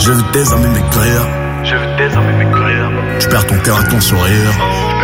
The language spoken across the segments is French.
J'ai vu tes amis m'écrire. Tu perds ton cœur et ton sourire.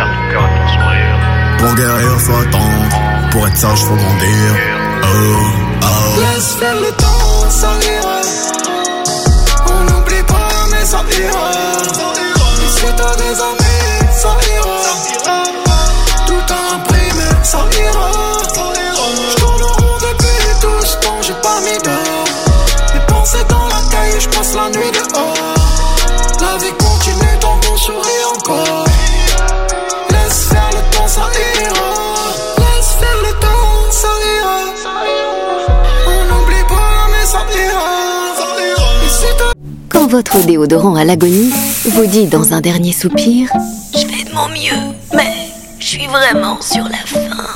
Pour guérir faut attendre. Pour être sage faut grandir. Laisse faire le temps, ça ira. On n'oublie pas mais ça ira. Et si t'as des amis, ça ira. Tout a un prix mais ça ira. J'tourne en rond depuis tout ce temps, j'ai pas mis d'heure. Les pensées dans la caille, j'passe la nuit dehors. La vie continue tant qu'on sourit encore. Laisse faire le temps, ça ira. Laisse faire le temps, ça ira. On n'oublie pas mais ça ira. Quand votre déodorant à l'agonie vous dit dans un dernier soupir « Je fais de mon mieux, mais je suis vraiment sur la fin ».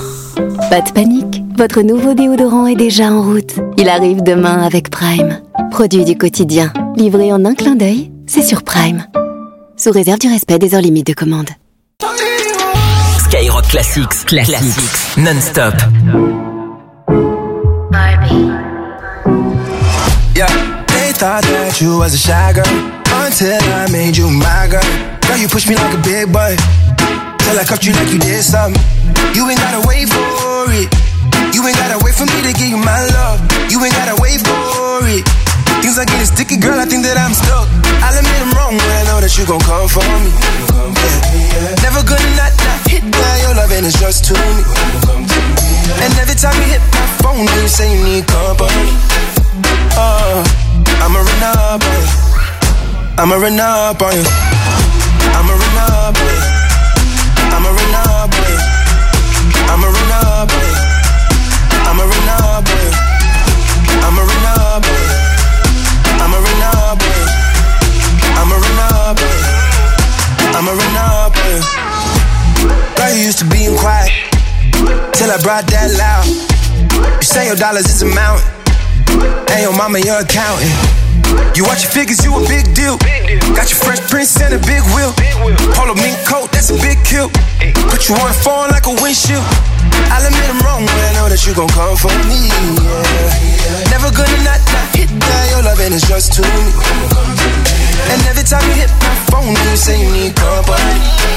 Pas de panique, votre nouveau déodorant est déjà en route. Il arrive demain avec Prime. Produit du quotidien, livré en un clin d'œil, c'est sur Prime. Sous réserve du respect des heures limites de commande. Skyrock Classics, non-stop. Yeah, they thought that you was a shy girl until I made you my girl. Girl, you push me like a big boy till I cuffed you like you did something. You ain't gotta wait for it. You ain't gotta wait for me to give you my love. You ain't gotta wait for it. Things are getting sticky, girl, I think that I'm stuck. I'll admit I'm wrong when I know that you gon' come for me. Yeah. Never gonna not hit that, your loving is just to me. And every time you hit my phone, you say you need company. I'ma run up on you. I'ma run up on you. I'ma run up on you. I'ma run up on you. I'ma run up on you. I'ma run up on you. I'ma run up on you. I'ma run up on you. I'ma run up on you. I'ma run up on you. Girl, you used to being quiet till I brought that loud. You say your dollars is a mountain, and your mama your accountant. You watch your figures, you a big deal. Got your Fresh Prince and a big wheel. Polo mink coat, that's a big kill. Put you on the phone like a windshield. I'll admit I'm wrong when I know that you gon' come for me. Yeah. Never gonna not hit that, your loving is just to me. And every time you hit my phone, you say you need company.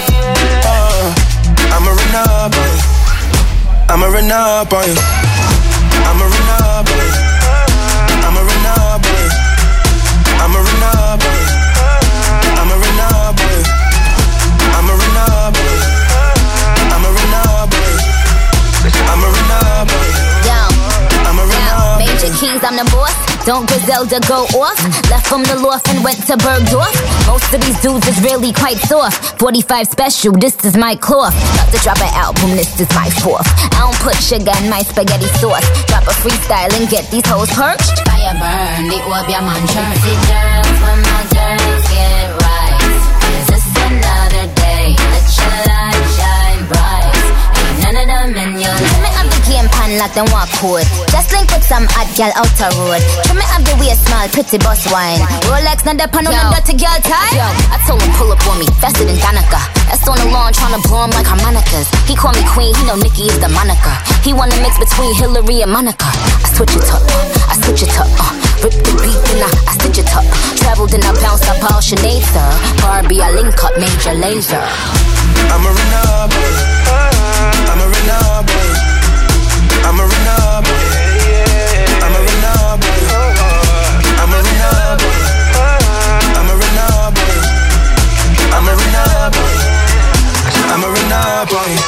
I'ma run up on you. I'ma run up on you. I'ma run up on you. I'ma run up on you. I'ma run up on you. I'ma run up on you. I'ma run up on you. I'ma run up on you. I'ma run up on you. I'ma run up. Major Keys, I'm the boss. Don't Griselda go off? Left from the loft and went to Bergdorf. Most of these dudes is really quite soft. 45 special, this is my cloth. About to drop an album, this is my fourth. I don't put sugar in my spaghetti sauce. Drop a freestyle and get these hoes perched. Fire burn, the orb your man church. See girls, when my girls get right. Is this another day? Let your light shine bright. Ain't none of them in your life. Trim it up the game pan like them walk code. Just link with some hot girl out the road. Trim it up the waist small, pretty boss wine. Rolex, not the pan on the dirty girl tie. Yo, I told him pull up on me, faster than Danica. That's on the lawn tryna blow him like harmonicas. He call me queen, he know Nicki is the moniker. He wanna mix between Hillary and Monica. I switch it up, I switch it up. Rip the beat and I stitch it up. Traveled and I bounced up all Sinead, sir. Barbie, I link up Major Lazer. I'ma run up on you. I'ma run up on you. I'ma run up on you. I'ma run up on you. I'ma run up on you. I'ma run up on you. I'ma run up on you. I'ma run up on you.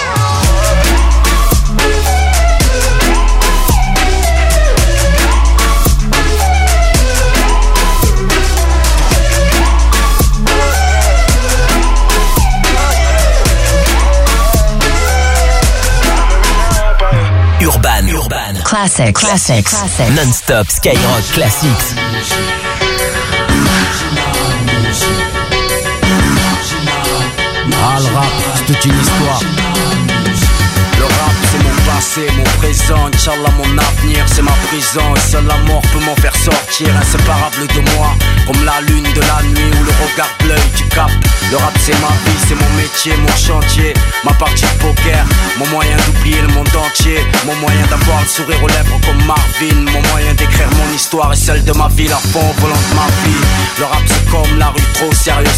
Urban. Classics. Non-stop Skyrock Classics. Ah, le rap, c'est toute une histoire. Le rap, c'est mon passé, mon présent. Inch'Allah, mon avenir, c'est ma prison. Et seule la mort peut m'en faire sortir, inséparable de moi. Comme la lune de la nuit ou le regard de l'œil, tu captes. Le rap, c'est ma vie, c'est mon métier, mon chantier. Ma partie de poker, mon moyen d'oublier le monde entier. Mon moyen d'avoir le sourire aux lèvres comme Marvin. Mon moyen d'écrire mon histoire et celle de ma ville à fond au volant de ma vie. Le rap,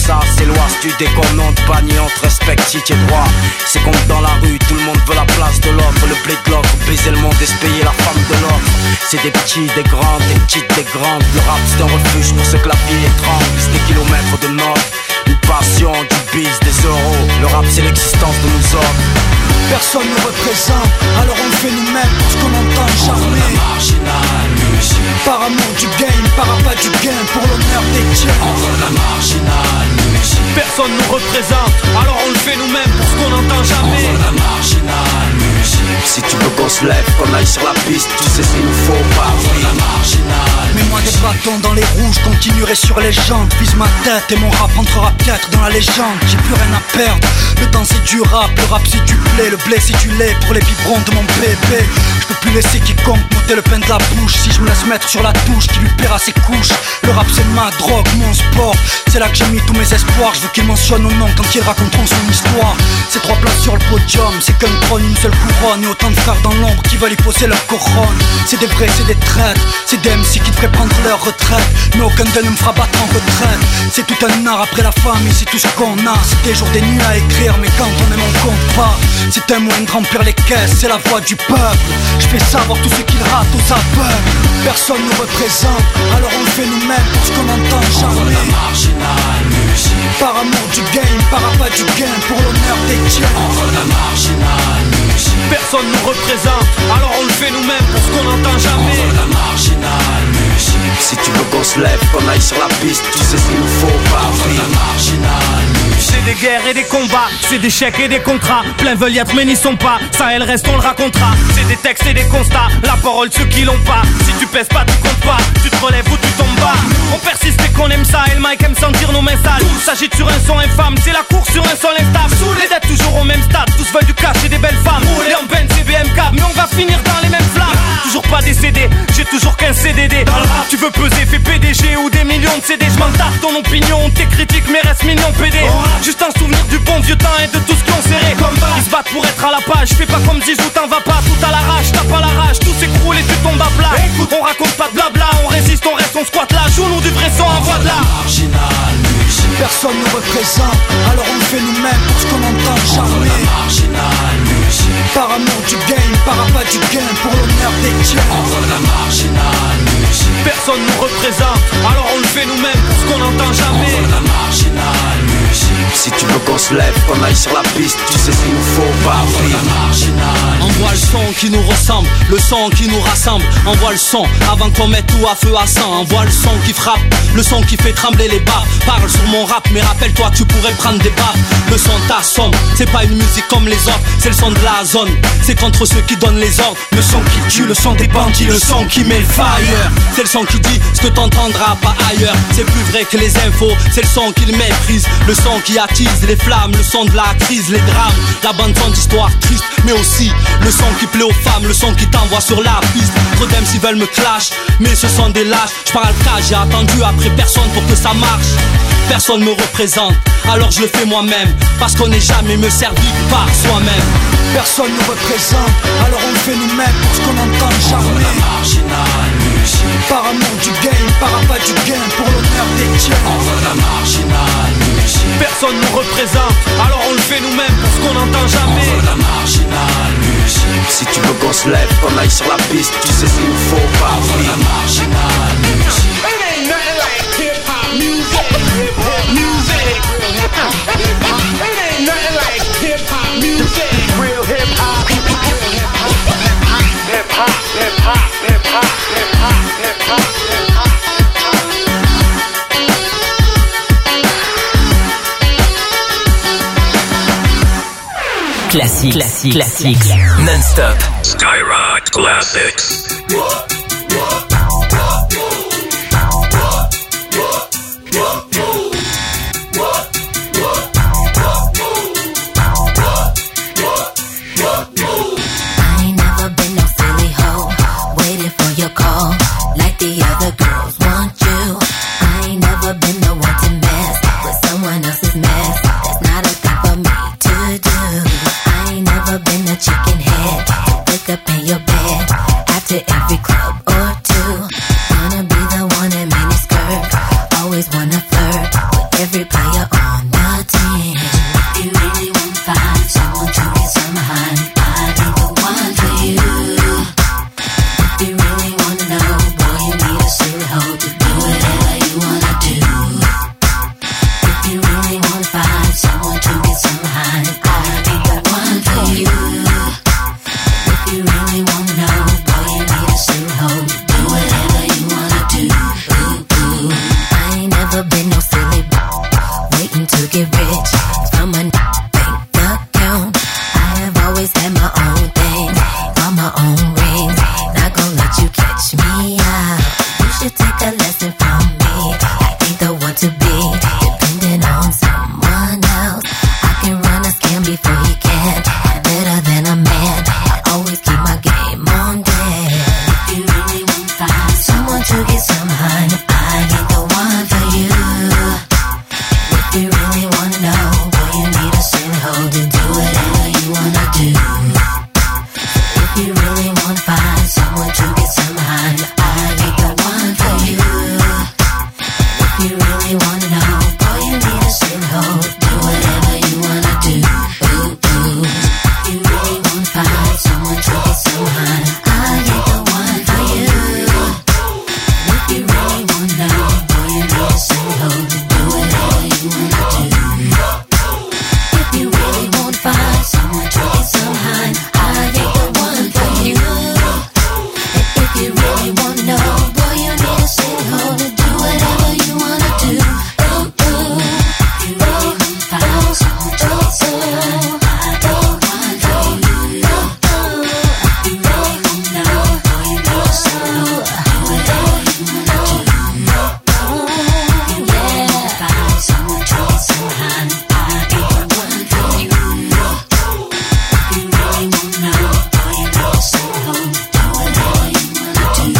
ça s'éloigne du déconnant de panier, on te respecte si t'es droit. C'est comme dans la rue, tout le monde veut la place de l'autre. Le blé de l'autre, baiser le monde et se payer la femme de l'autre. C'est des petits, des grands, des petites, des grandes. Le rap c'est un refuge pour ceux que la vie étrangle. C'est des kilomètres de notes, une passion, du biz, des euros. Le rap c'est l'existence de nous autres. Personne ne représente, alors on le fait nous-mêmes parce qu'on n'entend jamais. Marginal music. Par amour du game, par appât du gain, pour l'honneur des tiens. On veut la marginal music. Personne nous représente, alors on le fait nous-mêmes pour ce qu'on n'entend jamais. On veut la marginal music. Si tu veux qu'on se lève, qu'on aille sur la piste, tu sais ce qu'il nous faut pas. On veut la marginal. Mets-moi des bâtons dans les roues, je continuerai sur les jantes. Vise ma tête et mon rap entrera peut-être dans la légende. J'ai plus rien à perdre, le temps c'est du rap. Le rap c'est du blé, le blé c'est du lait pour les biberons de mon bébé. Je peux plus laisser quiconque m'ôter le pain de la bouche. Si je me laisse mettre sur la touche, qui lui paiera ses couches. Le rap c'est ma drogue, mon sport. C'est là que j'ai mis tous mes espoirs. Je veux qu'il mentionne au nom quand ils raconteront son histoire. C'est 3 places sur le podium, c'est qu'un trône, une seule couronne. Et autant de frères dans l'ombre qui veulent y poser leur couronne. C'est des vrais, c'est des traîtres. C'est des MC qui devraient prendre leur retraite. Mais aucun d'eux ne me fera battre en retraite. C'est tout un art après la famille, c'est tout ce qu'on a. C'est des jours, des nuits à écrire, mais quand on aime on compte pas. C'est un moyen de remplir les caisses, c'est la voix du peuple. Je fais savoir tout ce qu'ils ratent aux aveugles. Personne nous représente, alors on le fait nous-mêmes pour ce qu'on n'entend jamais. La marginal music. Par amour du game, par appât du gain, pour l'honneur des tiens. On veut la marginal music. Personne nous représente, alors on le fait nous-mêmes pour ce qu'on n'entend On jamais. veut la marginal music. Si tu veux qu'on se lève, qu'on aille sur la piste, tu sais ce qu'il nous faut pas. On veut la marginal music. C'est des guerres et des combats, c'est des chèques et des contrats. Plein veulent y être mais n'y sont pas, ça et le reste on le racontera. C'est des textes et des constats, la parole ceux qui l'ont pas. Si tu pèses pas, tu comptes pas, tu te relèves ou tu tombes bas. On persiste et qu'on aime ça, et le mic aime sentir nos mains sales. Tout s'agit sur un son infâme, c'est la course sur un sol instable. Les dettes toujours au même stade, tous veulent du cash et des belles femmes. Les en peine c'est BMK, mais on va finir dans les mêmes flammes. Toujours pas décédé, j'ai toujours qu'un CDD. Tu veux peser, fais PDG ou des millions de CD. Je m'en tape ton opinion, tes critiques mais reste mignon PD. Juste un souvenir du bon vieux temps et de tout ce qu'on serré. Ils se battent pour être à la page, fais pas comme Zizou, t'en vas pas. Tout à l'arrache, t'as pas la rage, tout s'écroule et tu tombes à plat. On raconte pas de blabla, on résiste, on reste, on squatte là. Joue-nous du vrai son, envoie de là. Marginal music. Personne nous représente, alors on le fait nous-mêmes pour ce qu'on n'entend jamais. Marginal music. Par amour du game, par appât du gain, pour l'honneur des tiens. On veut la marginal music. Personne nous représente, alors on le fait nous-mêmes pour ce qu'on n'entend On jamais. veut la marginal music. Si tu veux qu'on se lève, qu'on aille sur la piste, tu sais ce qu'il nous faut pas. On veut la marginal. Envoie le son qui nous ressemble, le son qui nous rassemble. Envoie le son avant qu'on mette tout à feu à sang. Envoie le son qui frappe, le son qui fait trembler les baffes. Parle sur mon rap, mais rappelle-toi que tu pourrais prendre des baffes. Le son t'assomme, c'est pas une musique comme les autres, c'est le son de la zone. C'est contre ceux qui donnent les ordres. Le son qui tue, le son des bandits, le son qui met le fire. C'est le son qui dit ce que t'entendras pas ailleurs. C'est plus vrai que les infos, c'est le son qui le méprise. Le son qui attise les flammes, le son de la crise, les drames. La bande son d'histoire triste, mais aussi le son qui plaît aux femmes, le son qui t'envoie sur la piste. Trop d'MC veulent me clash, mais ce sont des lâches. J'parle cas, j'ai attendu après personne pour que ça marche. Personne me représente, alors je le fais moi-même. Parce qu'on n'est jamais me servi par soi-même. Personne nous représente, alors on le fait nous-mêmes pour ce qu'on n'entend jamais. Marginal music. Par amour du game, par appât du gain, pour l'honneur des tiens. On veut la marginal music. Personne nous représente, alors on le fait nous-mêmes pour ce qu'on n'entend On jamais. veut la marginal music. Si tu veux qu'on se lève, qu'on aille sur la piste, tu sais ce qu'il nous faut pas. On veut la marginal music. It ain't nothing like hip-hop music. Hip-hop music. It ain't nothing like hip-hop music. Real hip-hop. Hip-hop, hip-hop, hip-hop, hip-hop, hip-hop, hip-hop. Classique, classique, classique. Non-stop. Skyrock Classics. I ain't never been no silly hoe, waiting for your call, like the other girls want you. I ain't never been the one to mess with someone else's mess. That's not a thing for me to do. I ain't never been a chicken head, wake up in your bed after every club or two. Wanna be the one in mini skirt, always wanna flirt with every player on get rich from a bank account. I have always had my own thing, all my own rings. Not gonna let you catch me out. You should take a lesson from me. I ain't the one to be dependent on someone else. I can run a scam before he can. Better than a man. I always keep my game on deck. If you really want to find someone to get some honey, I ain't the one for you. If you really wanna know, boy, you need a certain hold and do whatever you wanna do. If you really wanna find someone to get some honey, I ain't the one for you. If you really wanna know, boy, you need a certain hold, do whatever you wanna do. Ooh, ooh. If you really wanna find someone to get some honey, I ain't the one for you. If you really wanna know, boy, you need a certain hold, do whatever you wanna do. If you really wanna find someone to get some honey, I ain't the one for you. And if you really wanna know, boy, you need a certain hold to do whatever you wanna do. Ooh, ooh. If you really wanna find someone to get some honey, I ain't the one for you. If you really wanna know, boy, you need a certain hold to do whatever you wanna do. If you really wanna find someone to get some honey, I ain't the one for you. If you really wanna know, boy, you need a certain hold to do whatever you wanna do.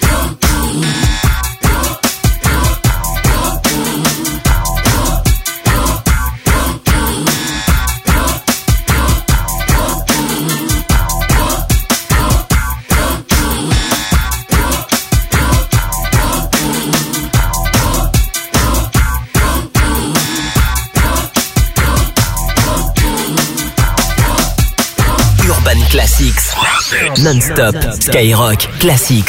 Urban Classics. Non-stop. Skyrock. Classics.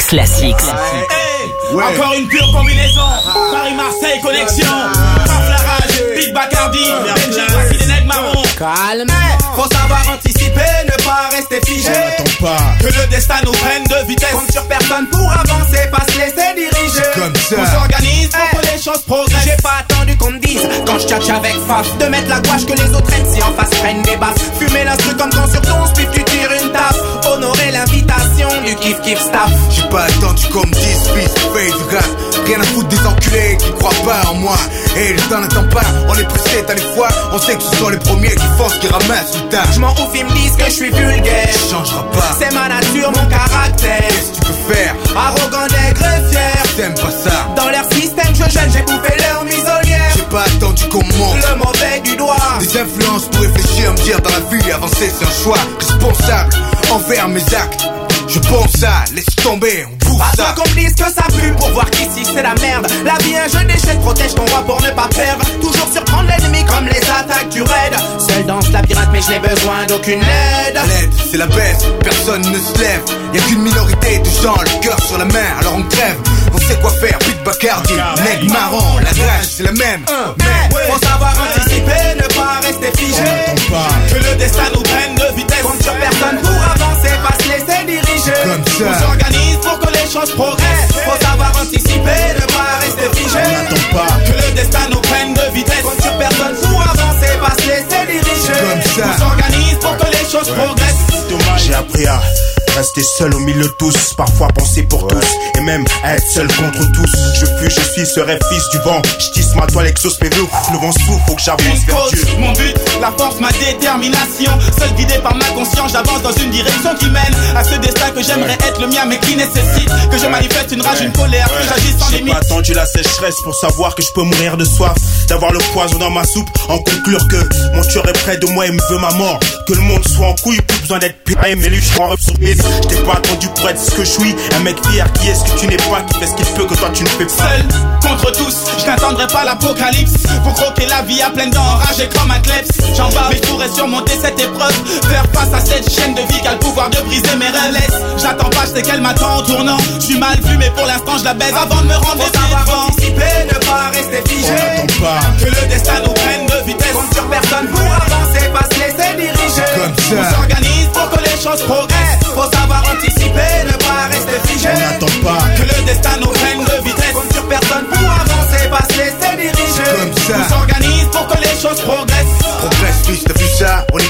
Encore une pure combinaison. Paris-Marseille, connexion. Paf la rage, Big Bacardi. Belgique, voici des nègres marrons. Calme. Faut savoir anticiper, ne pas rester figé. Que le destin nous prenne de vitesse. Compte sur personne pour avancer, pas se laisser diriger. Comme ça. On s'organise pour que les choses progressent. J'ai pas attendu qu'on me dise, quand je tchatche avec Faf, de mettre la gouache que les autres prennent si en face prennent des baffes. Fumer l'instru comme quand sur ton split tu tires une tape. Honorer l'invitation du kiff staff. J'ai pas attendu qu'on me dise fils, fais du rap. Rien à foutre des enculés qui croient pas en moi. Et le temps n'attend pas, on est pressé, t'as les fois. On sait que ce sont les premiers qui foncent, qui ramassent le tas. Je m'en ouf, ils me disent que je suis vulgaire. Ça changera pas, c'est ma nature, mon caractère. Qu'est-ce que tu peux faire? Arrogant, nègre et fier. T'aimes pas ça? Dans leur système, je gêne, j'ai bouffé leur muselière. J'ai pas attendu qu'on me montre le mauvais du doigt. Des influences pour réfléchir, me dire dans la vie, avancer c'est un choix responsable envers mes actes. Je pense ça, laisse tomber, on bouffe ça. Pas qu'on me dise que ça pue pour voir qu'ici c'est la merde. La vie un jeu d'échecs, protège ton roi pour ne pas perdre. Toujours surprendre l'ennemi comme les attaques du raid. Seul dans ce labyrinthe mais je n'ai besoin d'aucune aide. L'aide, c'est la baisse, personne ne se lève. Y'a qu'une minorité de gens, le cœur sur la main, alors on crève. On sait quoi faire, Big Bacardi, nègre marron, la rage c'est la même. Faut savoir anticiper, ne pas rester figé. Que le destin nous prenne de vitesse. Compte sur personne pour avancer, pas se laisser diriger. Comme ça. On s'organise pour que les choses progressent. Faut savoir anticiper, ne pas rester figé. Que le destin nous prenne de vitesse. Compte sur personne pour avancer, pas se laisser diriger. Comme ça. On s'organise pour que les choses progressent. J'ai appris à rester seul au milieu de tous, parfois penser pour tous, et même à être seul contre tous. Je fus, je suis, serai fils du vent. Je tisse ma toile, exauce mes vœux. Le vent souffle, faut que j'avance vers Dieu. Mon but, la force, ma détermination. Seul guidé par ma conscience, j'avance dans une direction qui mène à ce destin que j'aimerais être le mien, mais qui nécessite que je manifeste une rage, une colère, que j'agisse sans limite. J'ai pas attendu la sécheresse pour savoir que je peux mourir de soif, d'avoir le poison dans ma soupe, en conclure que mon tueur est près de moi et me veut ma mort. Que le monde soit en couille, plus besoin d'être pire, mais lui je crois sur mes. Je t'ai pas attendu pour être ce que je suis, un mec fier qui est ce que tu n'es pas, qui fait ce qu'il peut que toi tu ne fais pas. Seul contre tous, je n'attendrai pas l'apocalypse pour croquer la vie à pleine dents, enragé comme un kleps. J'en bats, mais je pourrais surmonter cette épreuve, faire face à cette chaîne de vie qui a le pouvoir de briser mes rêves. J'attends pas, je sais qu'elle m'attend en tournant. Je suis mal vu, mais pour l'instant je la baise avant de me rendre des savoir anticiper, ne pas rester figé. Que le destin nous prenne de vitesse. Compte sur personne pour avancer, pas se laisser diriger. Comme ça. On s'organise pour que les choses progressent. Faut savoir anticiper, ne pas rester figé. On n'attend pas que le destin nous prenne de vitesse. Compte sur personne pour avancer, pas se laisser diriger. Comme ça. On s'organise pour que les choses progressent.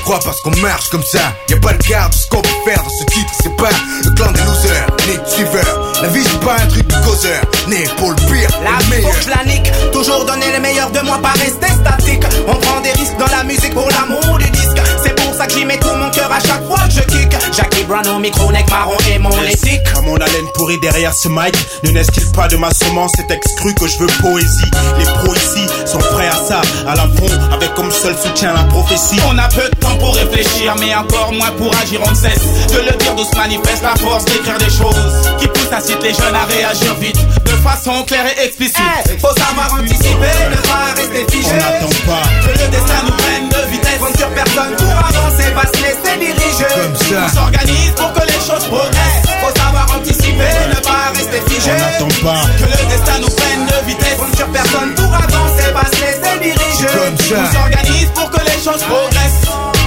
crois parce qu'on marche comme ça. Y'a pas de garde, ce qu'on peut faire dans ce titre, c'est pas le clan des losers, ni de suiveurs. La vie c'est pas un truc de causeur, né pour le pire, la le meilleur. Faut que je la nique, toujours donner le meilleur de moi, pas rester statique. On prend des risques dans la musique pour l'amour du disque. C'est pour ça que j'y mets tout mon cœur à chaque fois que je kick. Jackie Brown au micro, Neck Marron et mon éthique. À mon haleine pourrie derrière ce mic, ne n'est-ce pas de ma semence cet excru que je veux poésie. Les pros ici sont prêts à ça, à la fond, avec comme seul soutien la prophétie. On a peu de temps pour réfléchir, mais encore moins pour agir, on ne cesse de le dire d'où se manifeste la force d'écrire des choses qui poussent à citer les jeunes à réagir vite, de façon claire et explicite. Faut savoir anticiper, ne pas rester figé. On n'attend pas que le destin nous prenne de vitesse. Compte sur personne pour avancer, va se laisser diriger. Comme ça. On s'organise pour que les choses progressent. Faut savoir anticiper, ne pas rester figé. On n'attend pas que le destin nous prenne de vitesse. Compte sur personne pour avancer, va se laisser diriger. Comme ça. On s'organise pour que les choses progressent.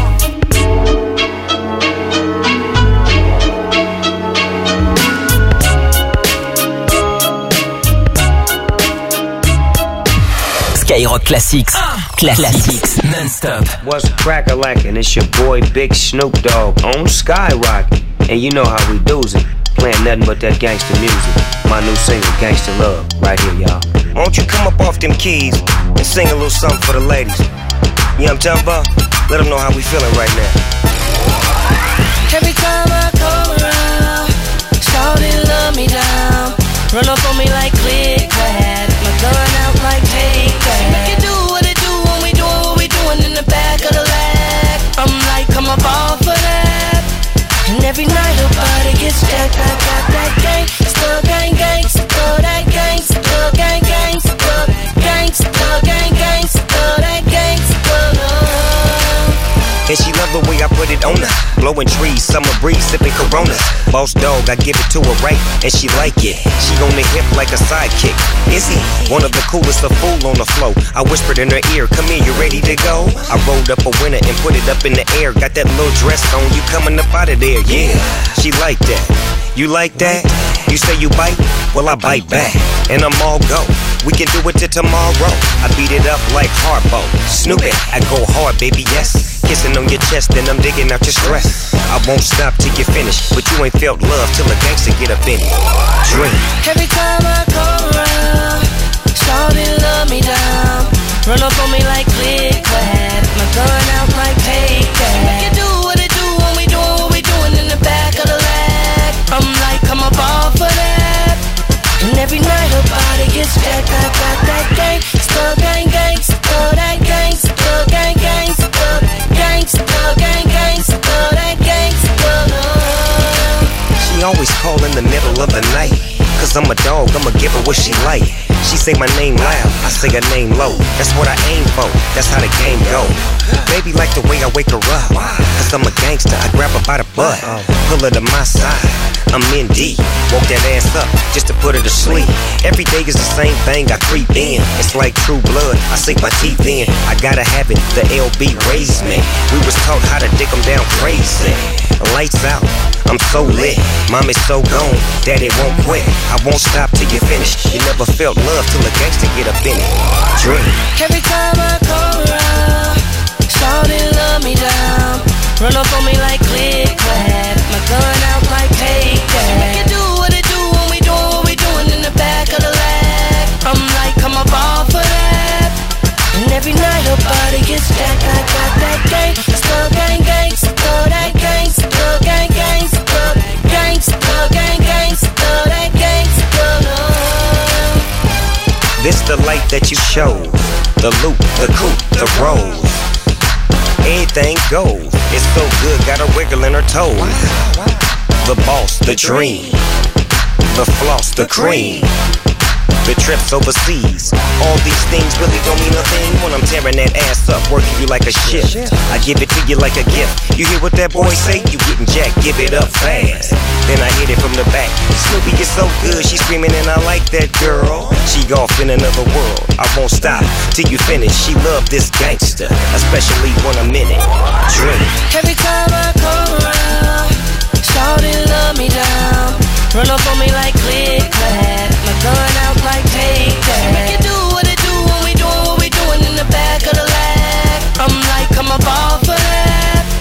Skyrock Classics. Classics non-stop. What's crack-a-lackin'? It's your boy Big Snoop Dogg on Skyrock. And you know how we do's it. Playing nothing but that gangster music. My new single, Gangsta Love, right here, y'all. Won't you come up off them keys and sing a little something for the ladies? You know what I'm talking about? Let them know how we feeling right now. Every time I come around, shawty love me down. Run up on me like click clack, my gun out like take that. Make it do what it do when we doing what we doing in the back of the lag. I'm like, come up off of that. And every night her body gets jacked. I got that gangsta, gang, gangsta, that gangsta, gang, gangsta, gangsta, gang, gangsta, that gangsta love. And she love the way I put it on her. Blowing trees, summer breeze, sipping Coronas. Boss dog, I give it to her right, and she like it. She on the hip like a sidekick. Is he one of the coolest, a fool on the flow? I whispered in her ear, come here, you ready to go? I rolled up a winner and put it up in the air. Got that little dress on, you coming up out of there, yeah. She like that. You like that? You say you bite? Well, I bite back, and I'm all go. We can do it till tomorrow. I beat it up like Harpo. Snoop it, I go hard, baby, yes. Kissing on your chest, and I'm digging out your stress. I won't stop till you finish, but you ain't felt love till a gangster get up in it. Dream. Every time I come around, shawty love me down. Run up on me like click clack, my gun out like take that. Make it do what it do when we doing what we doing in the back of the lag. I'm like, come up off of that. And every night her body gets jacked. I got that gangsta, gang, gangsta, that gangsta, gang, gangsta, gangsta, gang, gangsta, that gangsta love. She always call in the middle of the night. Cause I'm a dog, I'ma give her what she like. She say my name loud, I say her name low. That's what I aim for, that's how the game go. Baby like the way I wake her up. Cause I'm a gangster, I grab her by the butt. Pull her to my side, I'm in deep. Woke that ass up, just to put her to sleep. Every day is the same thing, I creep in. It's like true blood, I sink my teeth in. I gotta have it, the LB raised me. We was taught how to dick them down crazy. Lights out, I'm so lit. Mommy's so gone, daddy won't quit. I won't stop till you finish. You never felt love till a gangster get up in it. Dream. Every time I come around, shawty love me down. Run up on me like click clack, my gun out like take that. Make it do what it do when we doing what we doing in the back of the lag. I'm like, come up off of that. And every night her body gets jacked. I got that gangsta, gang, gangsta, that gangsta, gang, gangsta, gangsta, gang, gangsta, that gangsta love. This the light that you show. The loop, the coupe, the rose. Anything goes. It's so good, got her wiggle in her toes. The boss, the dream. The floss, the cream. The trips overseas. All these things really don't mean a thing when I'm tearing that ass up, working you like a shift. I give it to you like a gift. You hear what that boy say? You getting jacked, give it up fast. Then I hit it from the back. Snoopy is so good, she's screaming and I like that girl. She off in another world. I won't stop till you finish. She love this gangster, especially when I'm in it. Dream. Every time I come around, shawty love me down. Run up on me like click clack, my gun out like take that. Make it do what it do when we doing what we doing in the back of the lag. I'm like, come up off of that.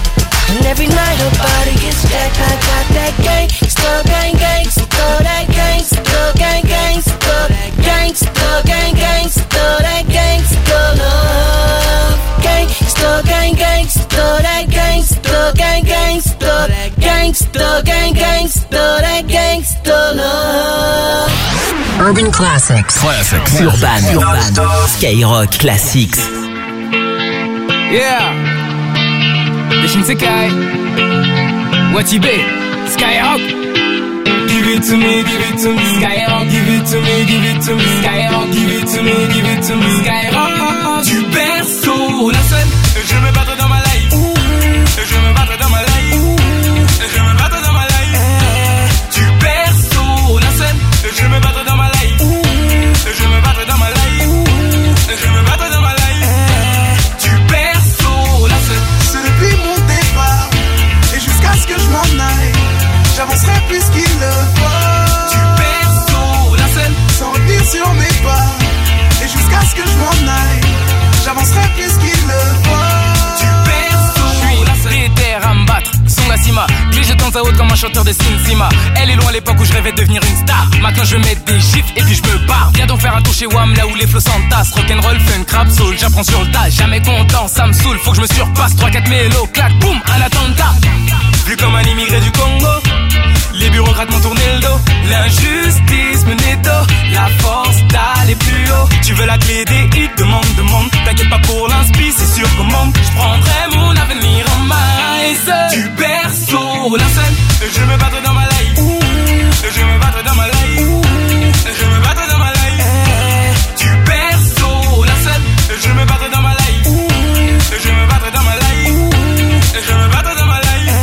gangsta, that gangsta love. Urban Classics. Urban. Skyrock Classics. Yeah. The Shinsekai. Watibe. Skyrock. Give it to me, Skyrock. Give it to me, Skyrock. Give it to me, Skyrock. Du berceau, la scène. Je me battre dans ma life. Je me battre dans ma life. Je me battre dans ma life. Du berceau, la scène. Je me battre dans ma life. Je me battre dans ma life. Je me battre dans ma life. Du berceau, la scène. C'est depuis mon départ et jusqu'à ce que je m'en aille, j'avancerai plus qu'il le faut. Du berceau, la scène. Sans revenir sur mes pas et jusqu'à ce que je m'en aille, j'avancerai plus qu'il le faut. Du berceau, je suis déter à me battre. Son la cima, glisse de temps à autre comme un chanteur de Sin Sima. Elle est loin à l'époque où je rêvais de devenir une star. Maintenant je mets des gifs et puis je me barre. Viens donc faire un tour chez Wham là où les flots s'entassent. Rock'n'roll, funk, rap, soul, j'apprends sur le tas. Jamais content, ça me saoule, faut que je me surpasse. 3-4 mélos, clac, boum, un attentat. Vu comme un immigré du Congo, les bureaucrates m'ont tourné le dos. L'injustice me netto, la force d'aller plus haut. Tu veux la clé des hits, demande. T'inquiète pas pour l'inspi, c'est sur commande. Je prendrai mon avenir en main. Du berceau, la scène. Je me battre dans ma life. Je me battre dans ma life. Je me battre dans ma life. Du berceau, la scène. Je me battre dans ma life. Je me battre dans ma life. Je me battre dans ma life.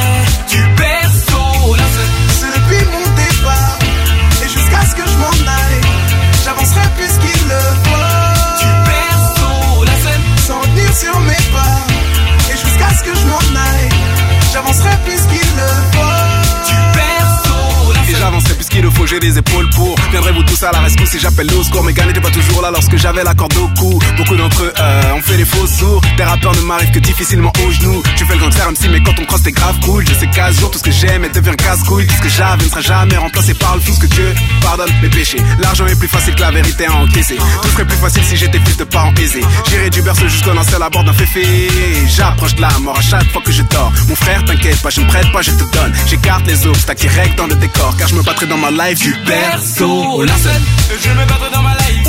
Du berceau, la scène. C'est depuis mon départ et jusqu'à ce que je m'en aille, j'avancerai plus qu'il le faut. Du berceau, la scène. Sans revenir sur mes pas et jusqu'à ce que je m'en aille, j'avancerai plus qu'il le faut. Du berceau, la scène. Et j'avancerai plus qu'il le faut, j'ai les épaules pour. Viendrez-vous tous à la rescousse si j'appelle au secours. Mes gars n'étaient pas toujours là lorsque j'avais la corde au cou. Beaucoup d'entre eux ont fait les faux sourds. Des rappeurs ne m'arrivent que difficilement aux genoux. Tu fais le gangster MC mais quand on crosse t'es grave cool. Je sais qu'à ce jour tout ce que j'aime devient casse-couille. Tout ce que j'avais ne sera jamais remplacé par le flou. Ce que Dieu pardonne mes péchés. L'argent est plus facile que la vérité à encaisser. Tout serait plus facile si j'étais fils de parents aisés. J'irai du berceau jusqu'au lancer à la bord d'un féfé. J'approche de la mort à chaque fois que je dors. Mon frère t'inquiète pas, je ne prête pas, je te donne. J'écarte les obstacles qui règlent dans le décor. Car je me battrai dans ma life du berceau, la scène. Je me battrai dans ma life.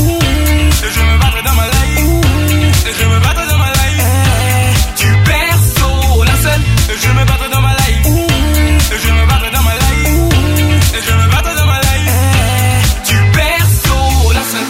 Je me battrai dans ma life. Je me battrai dans ma life. Du berceau, la scène. Je me battrai dans ma life. Je me battrai dans ma life. Je me battrai dans ma life. Du berceau, la scène.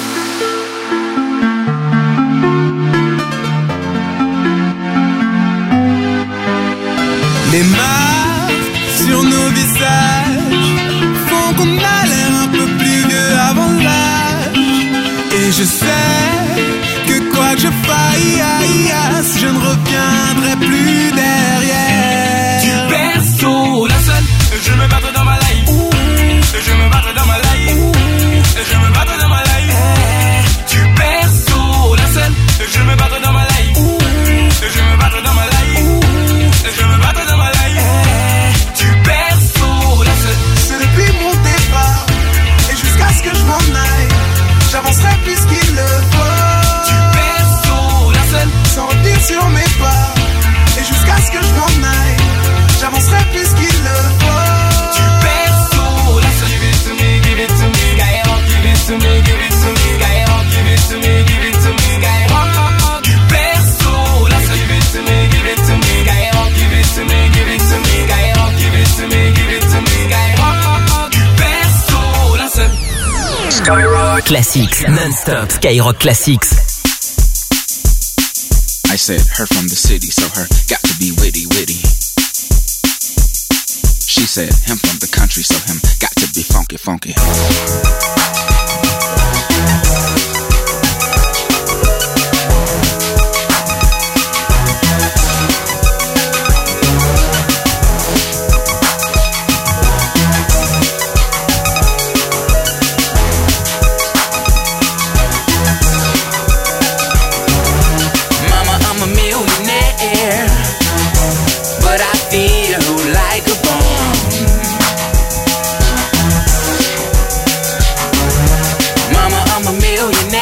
Les marques sur nos visages font qu'on a l'air un peu plus vieux avant l'âge. Et je sais que quoi que je fasse, je ne reviendrai plus derrière. Du berceau, la scène. Je me battrai dans ma life. Je me battrai dans ma life. Je me battrai dans ma life. Du berceau, la scène. Je me battrai dans ma life. Je me battrai dans ma life. Je me battrai dans ma life. Du berceau, la scène. C'est depuis mon départ et jusqu'à ce que je m'en aille, j'avancerai plus qu'il le faut. Du berceau, la scène. Sans revenir sur mes pas et jusqu'à ce que je m'en aille, j'avancerai plus qu'il le faut. Du berceau, la scène. Give it to me, give it to me, Skyrock. Give it to me, give it to me, Skyrock. Give it to me, give it to me, Skyrock. Du berceau, la scène. Give it to me, give it to me, Skyrock. Give it to me, give it to me, Skyrock. Give it to me, give it to me, Skyrock. Du berceau, la scène. Skyrock Classics, non-stop Skyrock Classics. I said her from the city, so her got to be witty. She said him from the country, so him got to be funky. Millionaire.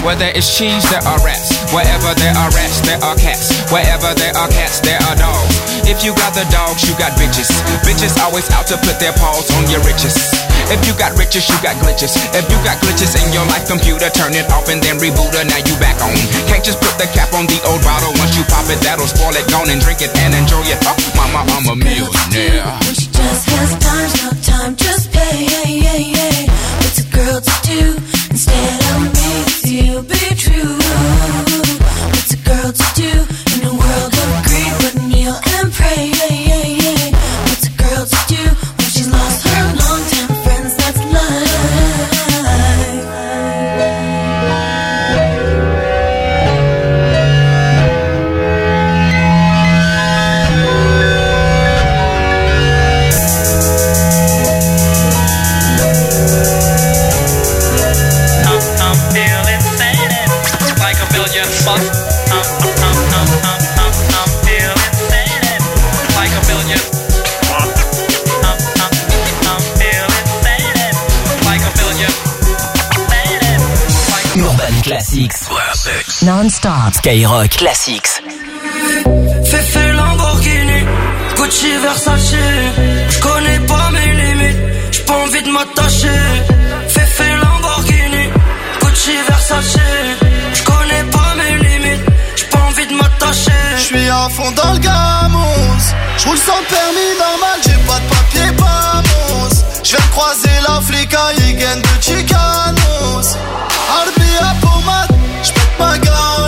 Where there is cheese, there are rats. Wherever there are rats, there are cats. Wherever there are cats, there are dogs. If you got the dogs, you got bitches. Bitches always out to put their paws on your riches. If you got riches, you got glitches. If you got glitches in your life computer, turn it off and then reboot it. Now you back on. Can't just put the cap on the old bottle. Once you pop it, that'll spoil it. Gone and drink it and enjoy it. Oh, mama, I'm a millionaire. When she just has times, no time, just pay. What's a girl to do instead of me with you? Be true. What's a girl to do in a world of greed? But kneel and pray. What's a girl to do when she's lost her long-time friends? That's life. Classics. Non-stop. Skyrock Classics. Fefe Lamborghini, Gucci Versace. J'connais pas mes limites, j'pas envie de m'attacher. Fefe Lamborghini, Gucci Versace. J'connais pas mes limites, j'pas envie de m'attacher. J'suis à fond dans le gamos, j'roule sans permis normal, j'ai pas de papier vamos. J'viens de croiser la flica, Yigen de Chicanos. Arbi à pommade, j'pète ma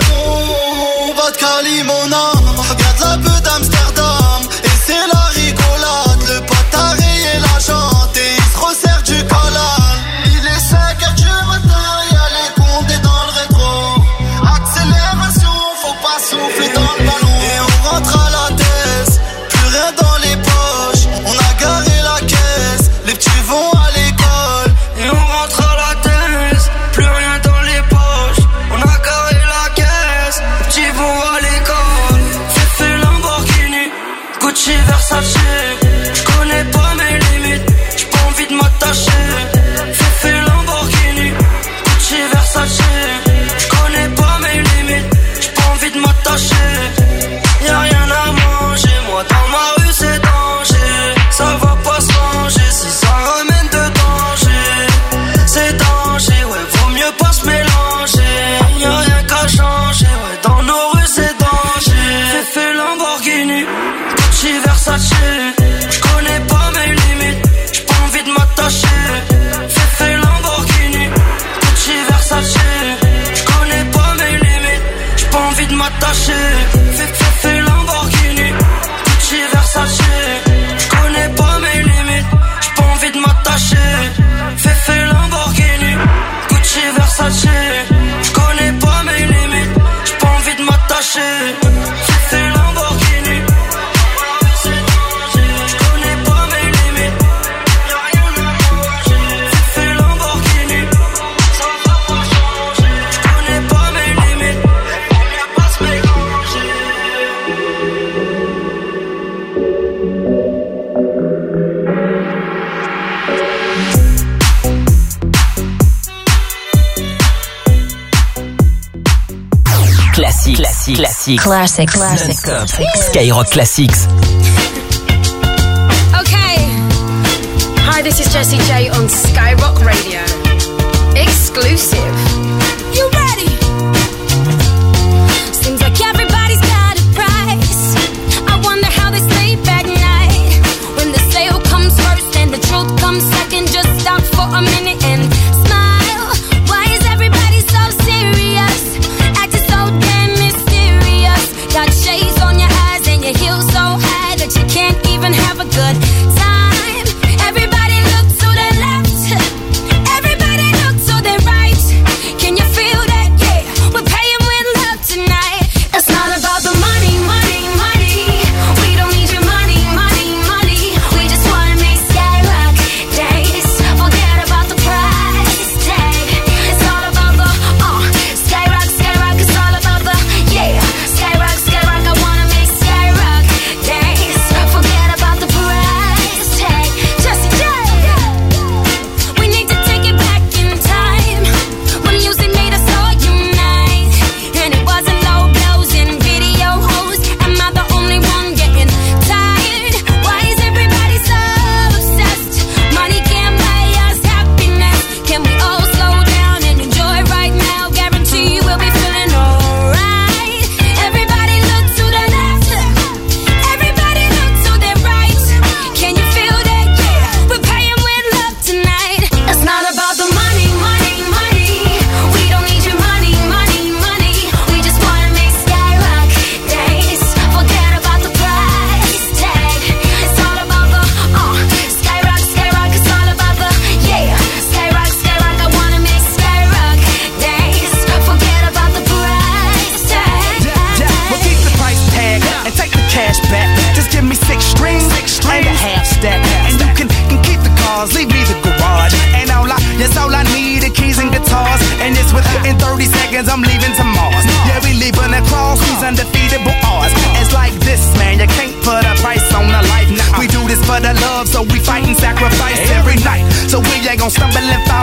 galon. Vodka limonade, regarde la peu d'Amsterdam. Et c'est la rigolade, le pote a rayé la jante et il se resserre du collal. Il est 5h du matin, y'a les condés dans le rétro. Accélération, faut pas souffler dans le ballon. Et on rentre à la tête, plus rien dans les poches. On a garé la caisse, les petits vont à l'école. Et on rentre à la tête, plus rien dans les poches. On a garé la caisse, les petits vont à l'école. Fefe Lamborghini, Gucci Versace. J'connais pas mes limites, j'pas envie de m'attacher. Fefe Lamborghini, Gucci Versace. J'connais pas mes limites, j'pas envie de m'attacher. Y'a rien à manger, moi dans ma rue c'est danger. Ça va pas se ranger si ça ramène de danger. C'est danger, ouais, vaut mieux pas se mélanger. Y'a rien qu'à changer, ouais, dans nos rues c'est danger. Fefe Lamborghini, Gucci Versace. J'connais pas mes limites, j'pas envie de m'attacher. Fefe Lamborghini, Gucci Versace. J'connais pas mes limites, j'pas envie de m'attacher. Fefe Lamborghini, Gucci Versace. J'connais pas mes limites, j'pas envie de m'attacher. Fefe Lamborghini, Gucci Versace. J'connais pas mes limites, j'pas envie de m'attacher. Fefe Lamborghini, j'connais pas mes limites, y'a rien à manger. Fefe Lamborghini, ça va pas changer. J'connais pas mes limites, on vient pas se mélanger. Classics. Non-stop. Skyrock Classics. Okay. Hi, this is Jessie J on Skyrock Radio. Exclusive. You ready? Seems like everybody's got a price. I wonder how they sleep at night. When the sale comes first and the truth comes second, just stop for a minute and smile. Why is everybody so serious? Acting so damn mysterious. Got shades on your eyes and your heels so high that you can't even have a good time. Everybody look to the left.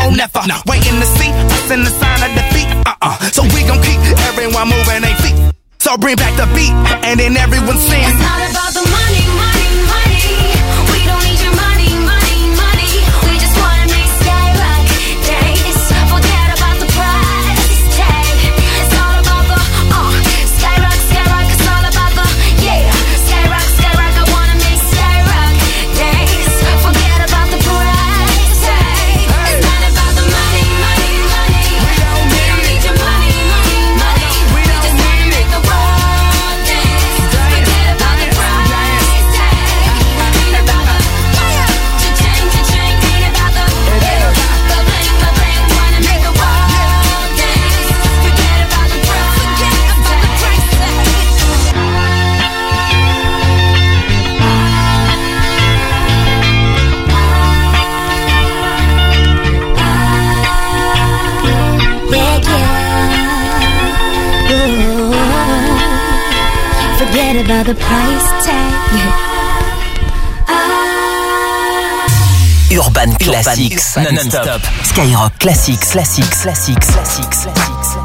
no, never. Waiting to see us in the sign of defeat. So we gon' keep everyone moving their feet. So bring back the beat, and then everyone sings. It's not about the money, money, money. We don't need your money, money, money. We just wanna make skyrocket days. Forget about the price tag. It's all about the skyrock, skyrock. It's all about the skyrock, skyrock. I wanna make skyrocket days. Forget about the price tag. It's not about the money, money, money. We don't need your money, money, money. We just wanna make the world dance. Forget about the price tag. Ain't about the cha-ching, cha-ching. Ain't about the bling, bling. Wanna make the world dance. Forget about the price tag. Forget about the price tag. Urban Classics, non-stop. Skyrock Classics, classics, classics, classics, classics.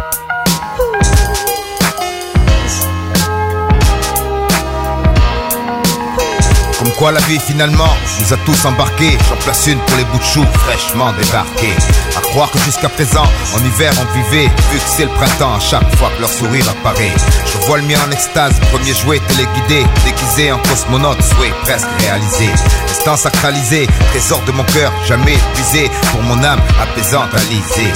Comme quoi la vie finalement nous a tous embarqués. J'en place une pour les bouts de choux fraîchement débarqués. À croire que jusqu'à présent en hiver on vivait. Vu que c'est le printemps à chaque fois que leur sourire apparaît. Je vois le mien en extase, premier jouet téléguidé. Déguisé en cosmonaute, souhait presque réalisé. Instant sacralisé, trésor de mon cœur jamais épuisé. Pour mon âme apaisante alisée.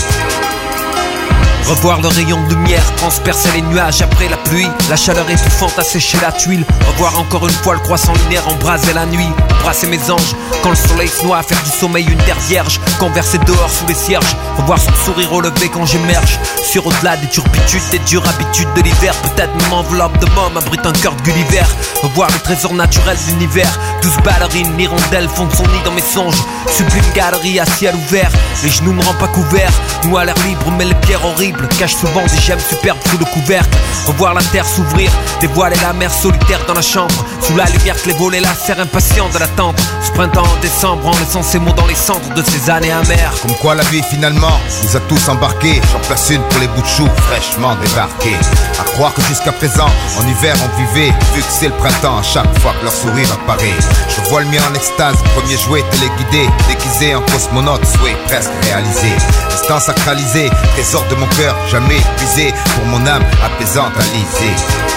Revoir le rayon de lumière transpercer les nuages après la pluie. La chaleur étouffante a séché la tuile. Revoir encore une fois le croissant lunaire embraser la nuit. Embrasser mes anges quand le soleil se noie. Faire du sommeil une terre vierge. Converser dehors sous les cierges. Revoir son sourire au lever quand j'émerge. Sur au-delà des turpitudes, des dures habitudes de l'hiver. Peut-être même enveloppe de môme abrite un cœur de Gulliver. Revoir le trésor naturel de l'univers. 12 ballerines, l'hirondelle fondent son nid dans mes songes. Sublime galerie à ciel ouvert. Les genoux ne rendent pas couverts. Nous à l'air libre mais les pierres horribles cachent souvent des gemmes superbes sous le couvercle. Revoir la terre s'ouvrir, dévoiler la mer solitaire dans la chambre. Sous la lumière que les volets lassèrent impatients de l'attendre. Ce printemps en décembre en laissant ces mots dans les cendres de ces années amères. Comme quoi la vie finalement nous a tous embarqués. J'en place une pour les bouts de choux fraîchement débarqués. À croire que jusqu'à présent en hiver on vivait. Vu que c'est le printemps à chaque fois que leur sourire apparaît. Je vois le mien en extase, premier jouet téléguidé. Déguisé en cosmonaute, souhait presque réalisé. Instant sacralisé, trésor de mon cœur jamais épuisé. Pour mon âme apaisante alisée.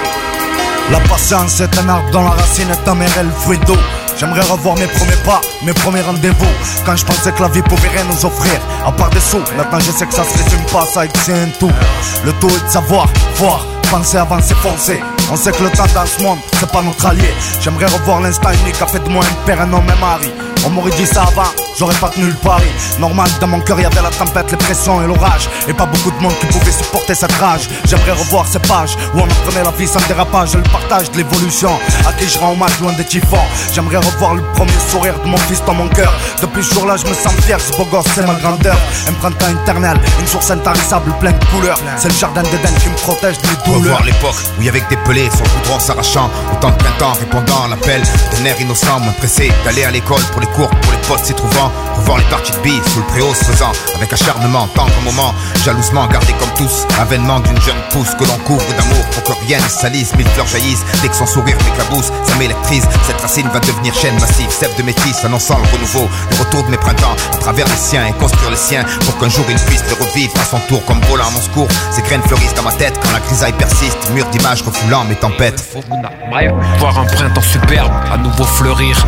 La patience est un arbre dont la racine est amère et le fruit d'eau. J'aimerais revoir mes premiers pas, mes premiers rendez-vous. Quand je pensais que la vie pouvait rien nous offrir à part des sous, maintenant je sais que ça se résume pas, ça c'est un tout. Le tout est de savoir, voir, penser avant s'effoncer. On sait que le temps dans ce monde, c'est pas notre allié. J'aimerais revoir l'instant unique, a fait de moi un père, un homme, un mari. On m'aurait dit ça avant, j'aurais pas tenu le pari. Normal, dans mon cœur, y avait la tempête, les pressions et l'orage. Et pas beaucoup de monde qui pouvait supporter cette rage. J'aimerais revoir ces pages où on apprenait la vie sans dérapage. Et le partage de l'évolution, à qui je rends hommage loin des typhons. J'aimerais revoir le premier sourire de mon fils dans mon cœur. Depuis ce jour-là, je me sens fier, ce beau gosse, c'est ma grandeur. Un printemps éternel, une source intarissable pleine de couleurs. C'est le jardin d'Éden qui me protège des douleurs. Revoir l'époque où y avait que des pelés, son goudron s'arrachant. Autant de printemps répondant à l'appel d'un air innocent, moins pressé d'aller à l'école pour les cours, pour les postes s'y trouvant. Revoir les parties de billes sous le préau se faisant avec acharnement, tendre moment, jalousement gardé comme tous. Avènement d'une jeune pousse que l'on couvre d'amour pour que rien ne salisse. Mille fleurs jaillissent dès que son sourire m'éclabousse. Ça m'électrise, cette racine va devenir chaîne massive. Sève de métis annonçant le renouveau, le retour de mes printemps à travers les siens et construire les siens pour qu'un jour il puisse les revivre à son tour comme volant à mon secours. Ces graines fleurissent dans ma tête quand la grisaille persiste. Mur d'images refoulant mes tempêtes. Voir un printemps superbe à nouveau fleurir.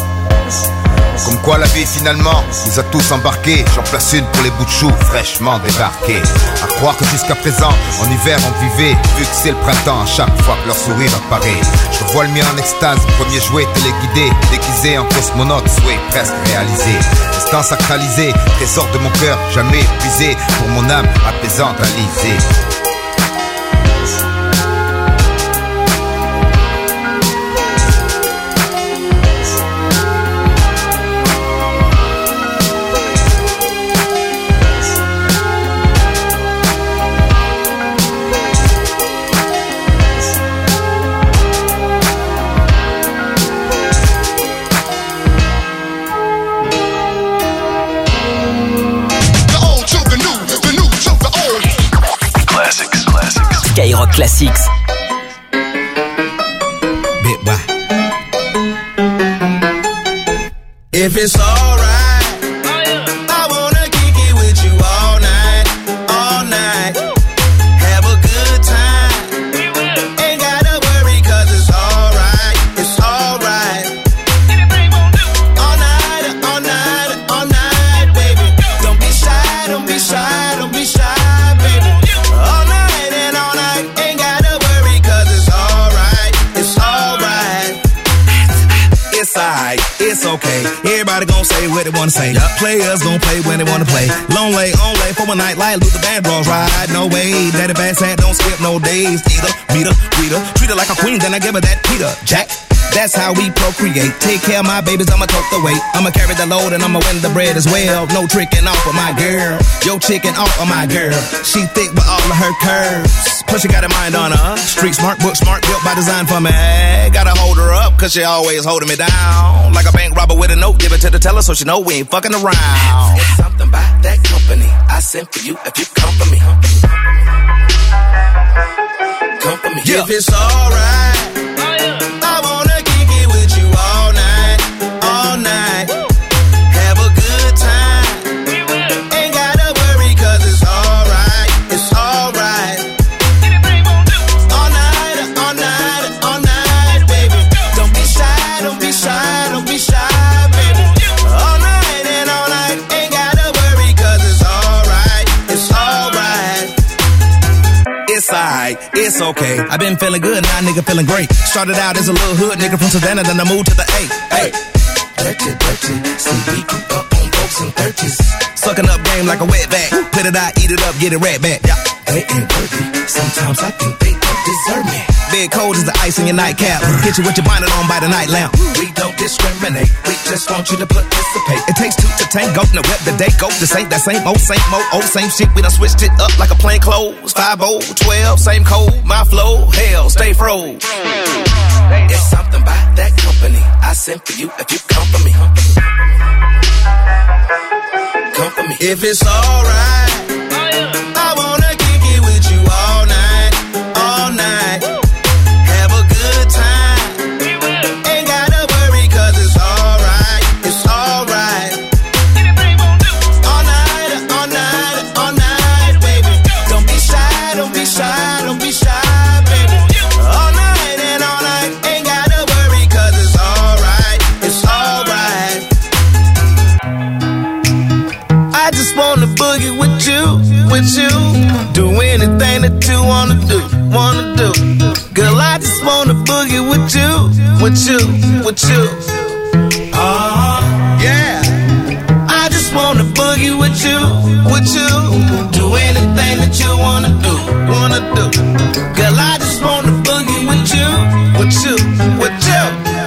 Comme quoi la vie finalement nous a tous embarqués. J'en place une pour les bouts de choux fraîchement débarqués. À croire que jusqu'à présent en hiver on vivait. Vu que c'est le printemps à chaque fois que leur sourire apparaît. Je vois le mien en extase, premier jouet téléguidé. Déguisé en cosmonaute, souhait presque réalisé. Instant sacralisé, trésor de mon cœur jamais épuisé. Pour mon âme apaisante alisée. Skyrock Classics. Bit by. If it's alright, I wanna kick it with you all night, all night. Have a good time. Ain't gotta worry 'cause it's alright, it's alright. All night, all night, all night, baby. Don't be shy, don't be shy, don't be shy, baby. All night and all night, ain't gotta worry 'cause it's alright, it's alright. It's alright, it's okay. Everybody gon' say what they wanna say. Yep. Players gon' play when they wanna play. Long lay, on lay for a night like Luther Vandross ride. No way, daddy bad sad, don't skip no days. Either, meet her, greet her, treat her like a queen, then I give her that Peter Jack. That's how we procreate. Take care of my babies, I'ma tote the weight. I'ma carry the load and I'ma win the bread as well. No tricking off of my girl. Yo chicken off of my girl. She thick with all of her curves. Plus she got a mind on her. Street smart, book smart, built by design for me. Gotta hold her up, 'cause she always holding me down. Like a bank robber with a note, give it to the teller so she know we ain't fucking around. It's something about that company I sent for you if you come for me. Come for me. Yeah. If it's alright, I wanna kick it with you all night, all night. Have a good time. Ain't gotta worry 'cause it's alright, it's alright. All night, all night, all night, baby. Don't be shy, don't be shy, don't be shy, baby. All night and all night, ain't gotta worry 'cause it's alright, it's alright. It's alright, it's okay. I've been feeling good, now nigga feeling great. Started out as a little hood nigga from Savannah, then I moved to the A. Hey, dirty, dirty. See, we grew up on folks and 30s. Sucking up game like a wetback. Put it out, eat it up, get it right back. Yeah. They ain't worthy. Sometimes I think they don't deserve me. Big cold as the ice in your nightcap. Hit you with your bonnet on by the night lamp. We don't discriminate. We just want you to participate. It takes two to tango. Now rep the day go. This ain't that same old, same shit. We done switched it up like a plain clothes. 5-0, 12, same code. My flow, hell, stay froze. It's something about that company I sent for you if you come for me. Come for me. If it's alright, I wanna kick it with you all night, all night. Have a good time. Ain't gotta worry 'cause it's alright, it's alright. All night, all night, all night, baby. Don't be shy, don't be shy, don't be shy, baby. All night and all night, ain't gotta worry 'cause it's alright, it's alright. I just wanna boogie with you, with you. Do anything that you wanna do, wanna do. Girl, I just wanna boogie with you, with you, with you. Yeah. I just wanna boogie with you, with you. Do anything that you wanna do, wanna do. Girl, I just wanna boogie with you, with you, with you.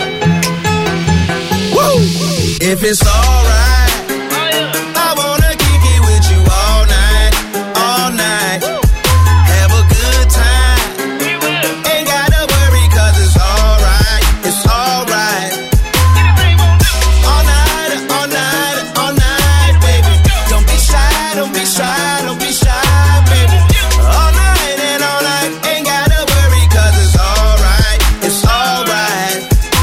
Woo! If it's alright, I wanna kick it with you all night, all night. Have a good time. Ain't gotta worry 'cause it's alright, it's alright. All night, all night, all night, baby. Don't be shy, don't be shy, don't be shy, baby. All night and all night, ain't gotta worry 'cause it's alright, it's alright.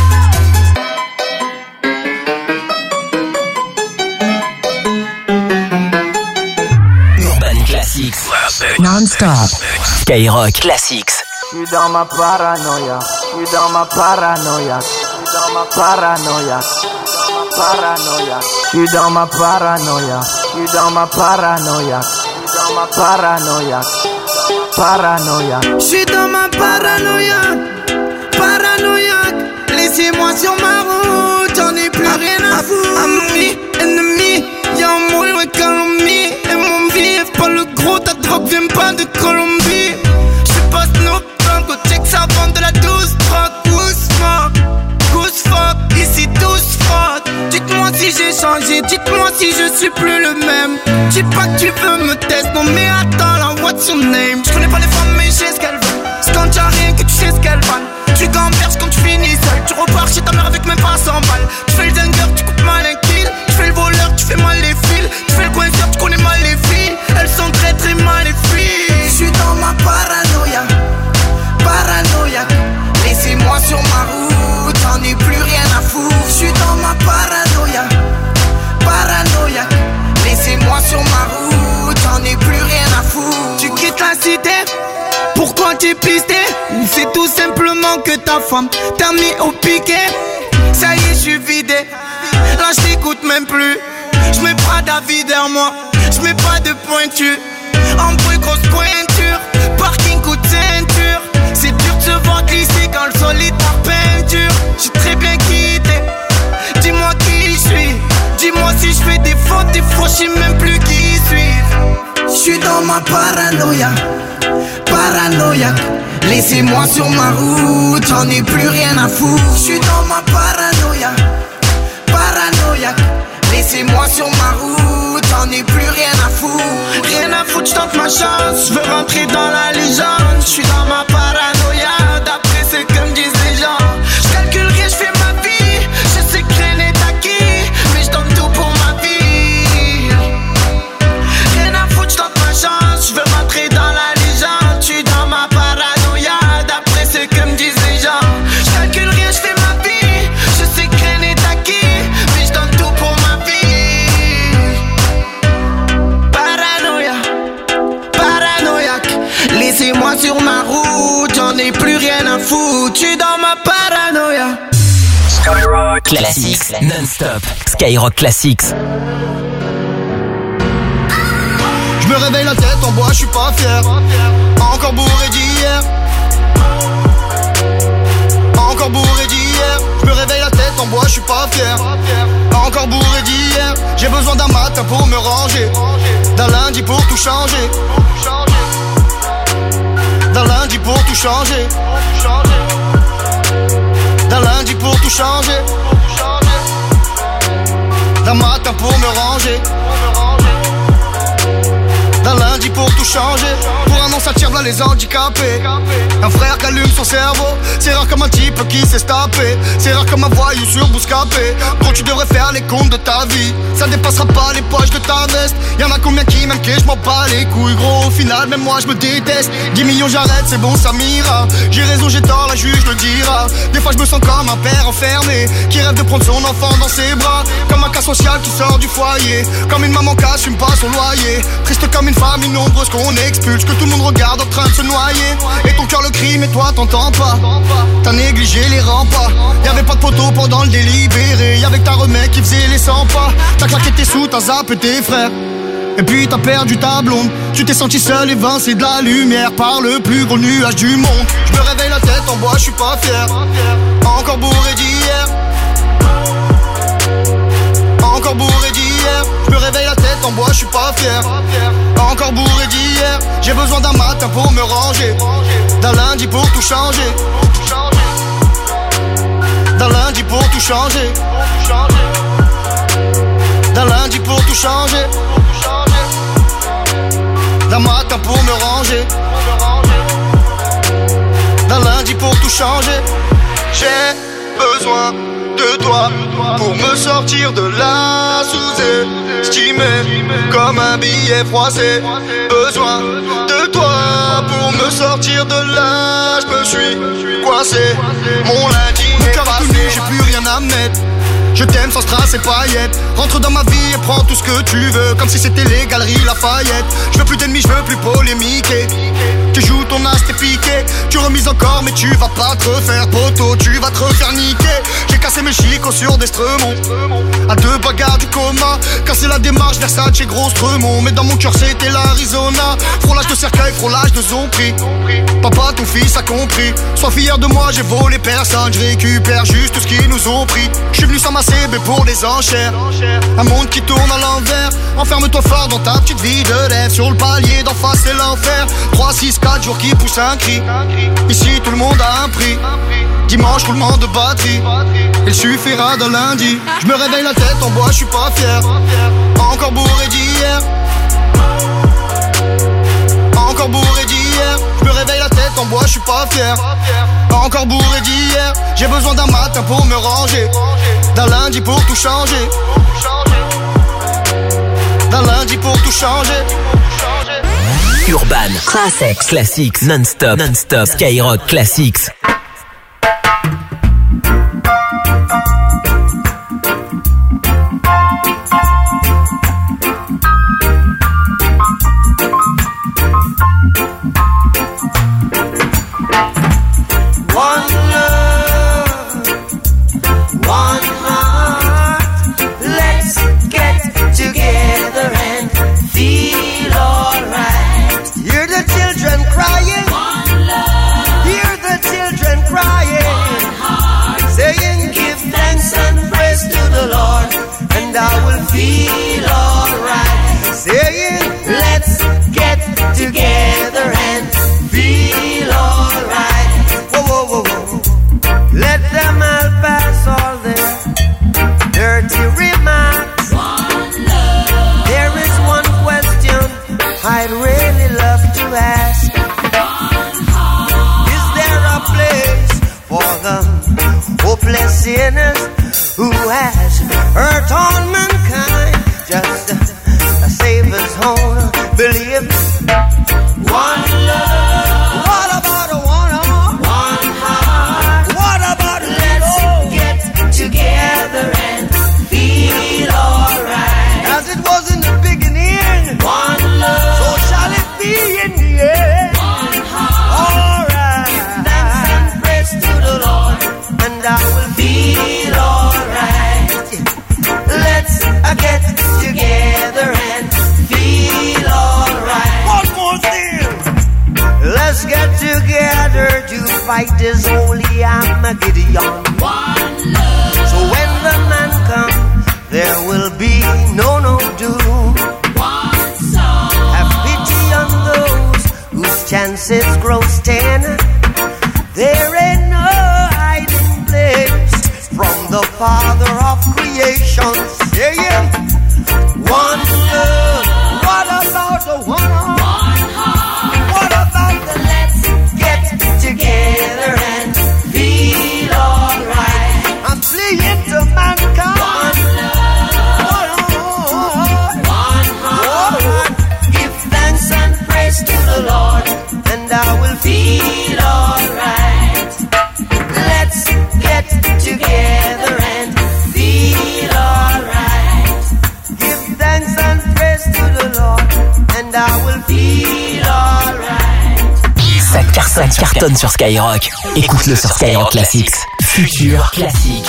Urban Classics. Non-stop. Skyrock Classics. You dans ma paranoia, you dans ma paranoia, you dans ma paranoia, paranoia. You dans ma paranoia, you dans ma paranoia, you dans ma paranoia, paranoia. J'suis dans ma paranoïa, paranoïaque. Laissez-moi sur ma route, j'en ai plus rien à foutre. Ami, ennemi, y'a un mot loin Colombie. Et mon vif, pas le gros, ta drogue vient pas de Colombie. J'suis pas Snoop Dogg, au check ça vend de la douce drogue. Goose fuck, ici tous fraude. Dites-moi si j'ai changé, dites-moi si je suis plus le même. Dis pas que tu veux me tester, non mais attends là, what's your name? J'connais pas les femmes mais je sais ce qu'elles veulent. C'est quand y'a rien que tu sais ce qu'elles valent. Tu gamberges quand tu finis seul. Tu repars chez ta mère avec même pas 100 balles. Tu fais le dingueur, tu coupes mal un kill. Tu fais le voleur, tu fais mal les fils. Tu fais le coinceur, tu connais mal les filles. Elles sont très très mal les filles. J'suis dans ma paranoïa, parti pister, ou c'est tout simplement que ta femme t'a mis au piquet. Ça y est, je suis vidé, là je t'écoute même plus. Je mets pas d'avis derrière moi, je mets pas de pointure. En bruit, grosse pointure, parking coup de ceinture. C'est dur de se voir glisser quand le sol est en peinture. J'ai très bien quitté, dis-moi qui je suis. Dis-moi si je fais des fautes, des fois je sais même plus qui suivre. Je suis dans ma paranoïa, paranoïaque. Laissez-moi sur ma route, j'en ai plus rien à foutre. Je suis dans ma paranoïa, paranoïaque. Laissez-moi sur ma route, j'en ai plus rien à foutre. Rien à foutre, j'tente ma chance, j'veux rentrer dans la légende. J'suis dans ma paranoïa, d'après ce que me disent les gens. J'calcule rien, j'fais ma vie, je sais que rien n'est acquis, mais j'donne tout pour ma vie. Rien à foutre, j'tente ma chance, j'veux rentrer dans la légende. J'suis dans ma paranoïa, d'après ce que me disent les gens. J'calcule rien, j'fais ma vie, je sais que rien n'est acquis, mais j'donne tout pour ma vie. Laissez-moi sur ma route, j'en ai plus rien à foutre. J'suis dans ma paranoïa. Skyrock Classics non-stop. Skyrock Classics. J'me réveille la tête en bois, j'suis pas fier. Encore bourré d'hier. Encore bourré d'hier. J'me réveille la tête en bois, j'suis pas fier. Encore bourré d'hier. J'ai besoin d'un matin pour me ranger, d'un lundi pour tout changer, d'un lundi pour tout changer, d'un lundi pour tout changer, d'un matin pour me ranger, d'un lundi pour tout changer. Pour un an ça tire là les handicapés. Un frère qui allume son cerveau. C'est rare comme un type qui s'est tapé. C'est rare comme un voyou sur Bouscapé. Gros tu devrais faire les comptes de ta vie. Ça dépassera pas les poches de ta veste. Y'en a combien qui m'aiment que je m'en bats les couilles. Gros au final même moi je me déteste. 10 millions j'arrête c'est bon ça m'ira. J'ai raison j'ai tort la juge le dira. Des fois je me sens comme un père enfermé qui rêve de prendre son enfant dans ses bras. Comme un cas social qui sort du foyer. Comme une maman qui assume pas son loyer. Triste comme une famille nombreuse qu'on expulse. Que tout le monde regarde en train de se noyer. Et ton cœur le crie mais toi t'entends pas. T'as négligé les remparts. Y'avait pas de poteau pendant le délibéré. Y'avait que ta remède qui faisait les 100 pas. T'as claqué tes sous, t'as zappé tes frères. Et puis t'as perdu ta blonde. Tu t'es senti seul évincé de la lumière par le plus gros nuage du monde. Je me réveille la tête en bois, je suis pas fier. Encore bourré d'hier. Encore bourré d'hier. Je me réveille la tête en bois, je suis pas fier. Encore bourré d'hier. J'ai besoin d'un matin pour me ranger, d'un lundi pour tout changer, d'un lundi pour tout changer, d'un lundi pour tout changer, d'un matin pour me ranger, d'un lundi pour tout changer. J'ai besoin de toi pour me sortir de là, sous-estimé comme un billet froissé. Besoin de toi pour me sortir de là, je me suis coincé. Mon lundi est passé, j'ai plus rien à mettre. Je t'aime sans strass et paillettes. Rentre dans ma vie et prends tout ce que tu veux, comme si c'était les galeries Lafayette. Je veux plus d'ennemis, je veux plus polémiquer. Tu joues ton as, t'es piqué. Tu remises encore mais tu vas pas te refaire poteau, tu vas te refaire niquer. J'ai cassé mes chicots sur d'Estremont, à 2 bagarres du coma. Cassé la démarche Versace et gros Stremont. Mais dans mon cœur c'était l'Arizona. Frôlage de cercueil, frôlage de zombie. Papa ton fils a compris. Sois fier de moi, j'ai volé personne. Je récupère juste ce qu'ils nous ont pris. Je suis venu sans ma CB pour les enchères. Un monde qui tourne à l'envers. Enferme-toi fort dans ta petite vie de rêve. Sur le palier d'en face c'est l'enfer. 3, 6, 4 jours qui poussent un cri. Ici tout le monde a un prix. Dimanche roulement de batterie. Il suffira d'un lundi. Je me réveille la tête en bois, je suis pas fier. Encore bourré d'hier. Encore bourré d'hier. Je me réveille la tête en bois, je suis pas fier. Encore bourré d'hier. J'ai besoin d'un matin pour me ranger, d'un lundi pour tout changer, d'un lundi pour tout changer. Urban Classics non-stop Skyrock Classics. crying. One love. Hear the children crying. One heart. Saying, give thanks and praise to the Lord, and I will feel alright. Saying, let's get together and feel alright. Whoa, whoa, whoa, whoa. Let them all pass all their dirty remarks. One love. There is one question I'd really love to ask. One heart. Is there a place for the hopeless sinners who has hurt all mankind? Just a Savior's own belief. One love. What about a one heart? What about let's get together and feel alright. as it was in the beginning? One love. So shall it be in the end. One heart. Alright. Give thanks and praise to the Lord, And I will feel alright. let's Get together and feel alright. one more thing. Let's get together to fight this holy Armageddon. One love. So when the man comes, there will be no doom. One song. Have pity on those whose chances grow thin. There ain't no hiding place from the Father of creation. Saying, one love. What about the one? One heart. What about the Let's get together and feel alright. I'm fleeing to mankind? One love. One heart. Give thanks and praise to the Lord, And I will feel alright. Let's get together and feel alright. give thanks and praise to the Lord, and I will Feel alright. Ça cartonne sur Skyrock. Écoute-le sur Skyrock Classics. Futur classique.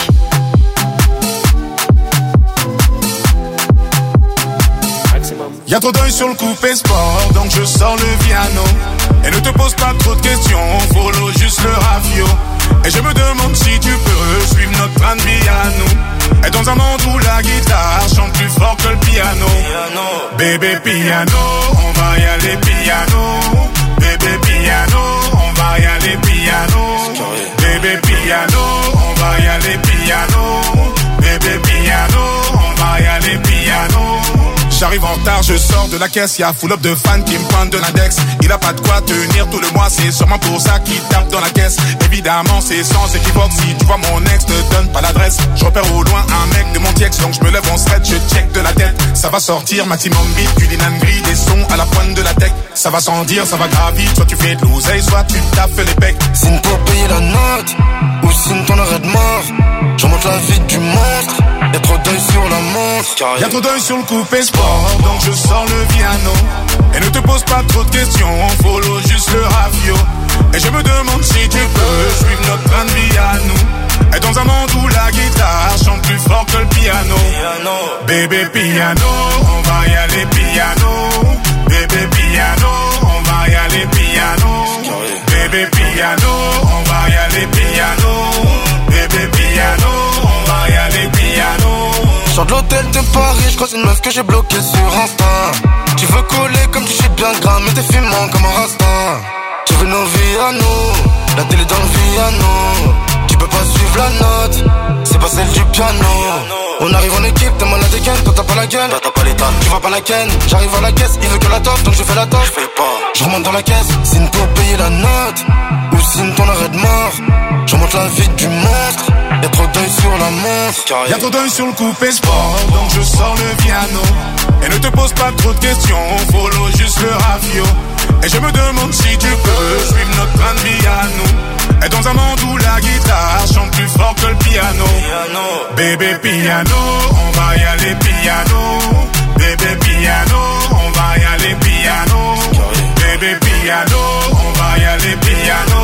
Y'a trop d'œil sur le coupé sport, donc je sors le piano. Et ne te pose pas trop de questions, follow juste le rafio. Et je me demande si tu peux suivre notre train de vie à nous. Et dans un monde où la guitare chante plus fort que le piano. Bébé piano, on va y aller piano. Bébé piano, on va y aller piano. Bébé piano, on va y aller piano. Bébé piano, on va y aller piano. J'arrive en retard, je sors de la caisse, y'a full up de fans qui me pointent de l'index. Il a pas de quoi tenir tout le mois, c'est sûrement pour ça qu'il tape dans la caisse. Évidemment, c'est sans équivoque, si tu vois mon ex, te donne pas l'adresse. Je repère au loin un mec de mon tiex, donc je me lève en stretch, je check de la tête. Ça va sortir, maximum beat, du linan gris, des sons à la pointe de la tech. Ça va sans dire, ça va gravir, soit tu fais de l'oseille, soit tu tapes les pecs. Signe pour payer la note, ou signe ton arrêt de mort. Je remonte la vie du monstre, y'a trop d'œil sur la montre. Y'a trop d'œil sur le coupé sport, donc je sors le piano. Et ne te pose pas trop de questions, follow juste le rafio. Et je me demande si tu peux suivre notre train de vie à nous. Et dans un monde où la guitare chante plus fort que le piano. Bébé piano, on va y aller piano. Bébé piano, on va y aller piano. Bébé piano, on va y aller piano. Bébé piano, on va y aller piano. Sors de l'hôtel de Paris, je croise une meuf que j'ai bloquée sur Insta. Tu veux coller comme tu shit bien gras, mais t'es fumant comme un rasta. Tu veux nos vies à nous, la télé dans le piano. Tu peux pas suivre la note, c'est pas celle du piano. On arrive en équipe, t'es malade again, toi t'as pas la gueule, t'as pas l'état, tu vois pas la ken. J'arrive à la caisse, il veut que la toffe, donc je fais la toffe. Je fais pas, je remonte dans la caisse, signe pour payer la note, ou signe ton arrêt de mort. Je remonte la vie du monstre, y'a trop d'œil sur la montre. Y'a trop d'œil sur le coupé sport, donc je sors le piano. Et ne te pose pas trop de questions, follow juste le rafio. Et je me demande si tu peux suivre notre train de vie à nous. Et dans un monde où la guitare chante plus fort que le piano. Bébé piano, on va y aller piano. Bébé piano, on va y aller piano. Bébé piano, on va y aller piano.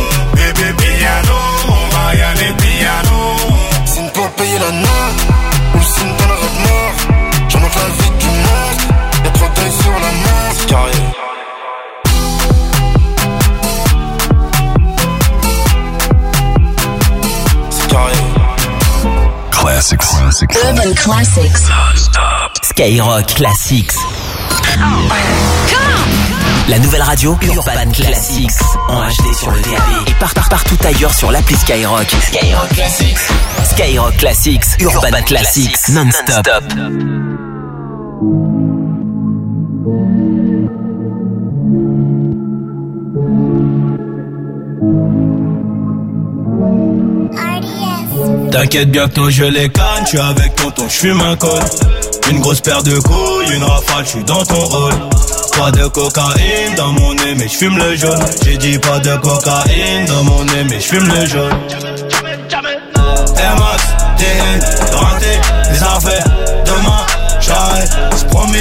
Bébé piano, on va y aller piano. Signe pour payer la note, ou signe ton arrêt de mort. Je remonte la vie du monstre, y'a trop d'œil sur la montre. Classics. Urban Classics. Skyrock Classics. La nouvelle radio Urban Classics en HD sur le DAB et partout ailleurs sur l'appli Skyrock. Skyrock Classics. Skyrock Classics. Urban Classics non-stop. T'inquiète, bientôt je les canne, tu es avec tonton, j'fume un col. Une grosse paire de couilles, une rafale, j'suis dans ton rôle. Pas de cocaïne dans mon nez, mais j'fume le jaune. J'ai dit pas de cocaïne dans mon nez, mais j'fume le jaune. Air Max, TN, rentré, les affaires. Demain, j'arrête, c'est promis.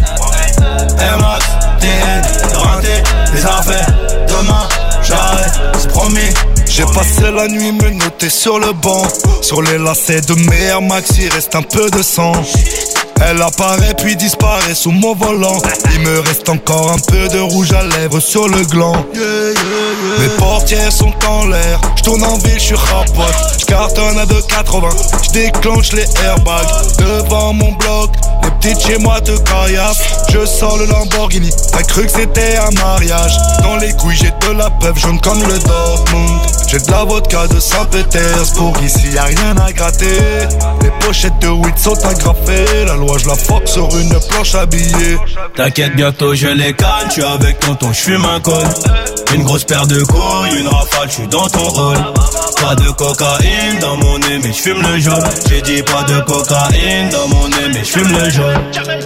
Air Max, TN, rentré, les affaires. Demain, j'arrête, c'est promis. J'ai passé la nuit me noter sur le banc. Sur les lacets de mes Air Max, il reste un peu de sang. Elle apparaît puis disparaît sous mon volant. Il me reste encore un peu de rouge à lèvres sur le gland. Mes portières sont en l'air. J'tourne en ville, j'suis rapote. J'cartonne à 2,80. J'déclenche les airbags devant mon bloc. Les petites chez moi te caillassent. Je sors le Lamborghini. T'as cru que c'était un mariage. Dans les couilles j'ai de la peuple jaune comme le Dortmund. J'ai de la vodka de Saint-Pétersbourg. Ici y'a rien à gratter. Les pochettes de weed sont agrafées. La loi je la fuck sur une planche habillée. T'inquiète, bientôt je les canne, tu es avec tonton, j'fume un col. Une grosse paire de couilles, une rafale, j'suis dans ton rôle. Pas de cocaïne dans mon nez, mais j'fume le jaune. J'ai dit pas de cocaïne dans mon nez, mais j'fume le jaune.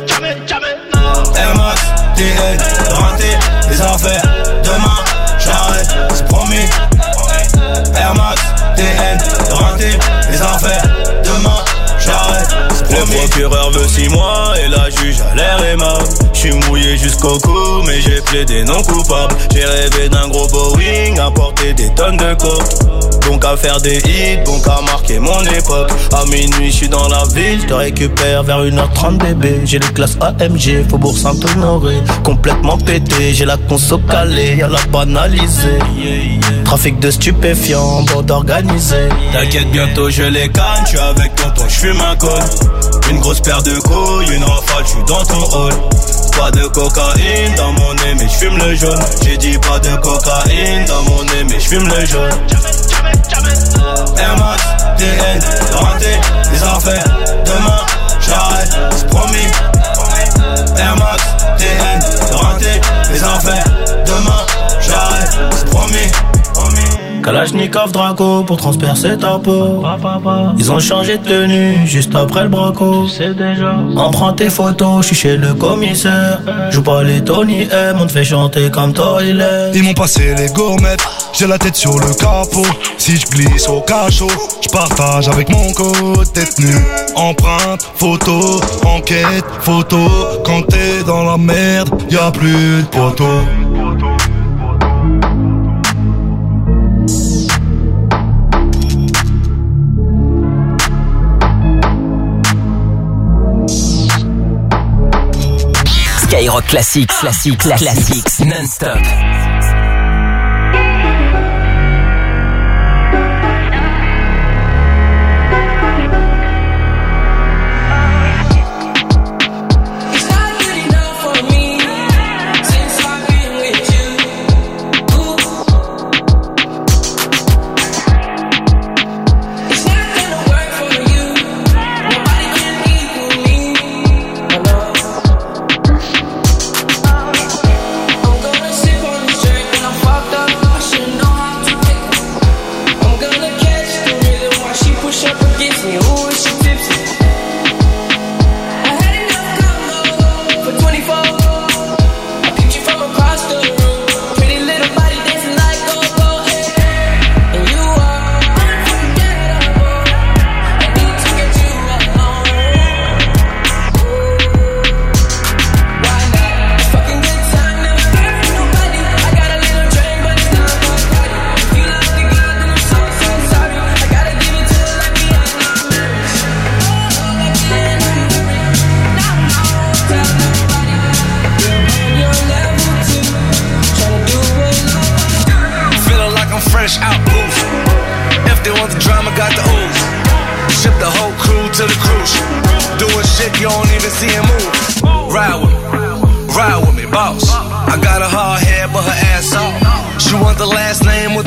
Air Max, TN, rentré, les affaires. Demain, j'arrête, c'est promis. Air Max, TN, rentré, les affaires. Demain, j'arrête. Le procureur veut 6 mois et la juge a l'air aimable. J'suis mouillé jusqu'au cou mais j'ai plaidé non coupable. J'ai rêvé d'un gros Boeing à porter des tonnes de coke. Donc à faire des hits, donc à marquer mon époque. À minuit j'suis dans la ville, j'te récupère vers 1h30 bébé. J'ai les classes AMG, Faubourg Saint-Honoré. Complètement pété, j'ai la conso calée, y'a la banalisée. Trafic de stupéfiants, bande organisée. T'inquiète, bientôt je les canne, tu es avec tonton, j'fume un col. Une grosse paire de couilles, une rafale, j'suis dans ton rôle. Pas de cocaïne dans mon nez, mais j'fume le jaune. J'ai dit pas de cocaïne dans mon nez, mais j'fume le jaune. Air Max, TN, rentré, les affaires. Demain, j'arrête, c'est promis. Air Max, TN, rentré, les affaires. Demain, j'arrête, c'est promis. Kalachnikov Draco pour transpercer ta peau. Ils ont changé de tenue juste après le braco. On prend tes photos, je suis chez le commissaire. Joue pas les Tony M, on te fait chanter comme Toilet. Ils m'ont passé les gourmettes, j'ai la tête sur le capot. Si je glisse au cachot, je partage avec mon code détenu. Empreinte, photo, enquête, photo. Quand t'es dans la merde, y'a plus de poteau. Skyrock Classics, non-stop. I'm gonna sip on this motion. Doing shit you don't even see him move. Ride with me, boss. I got a hard head, but her ass off. She want the last name with